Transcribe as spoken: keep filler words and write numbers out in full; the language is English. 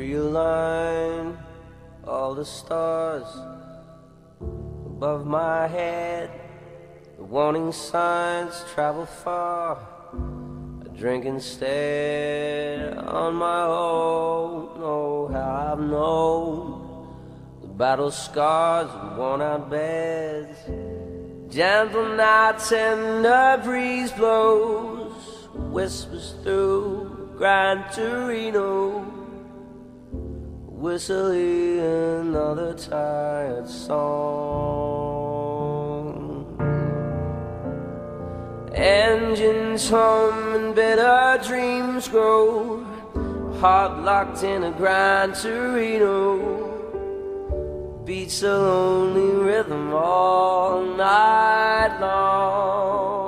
realign all the stars above my head. The warning signs travel far. I drink instead on my own. Oh, how I've known the battle scars and worn out beds. Gentle nights and a breeze blows, whispers through Gran Torino, whistling another tired song. Engines hum and bitter dreams grow, heart locked in a Gran Torino, beats a lonely rhythm all night long.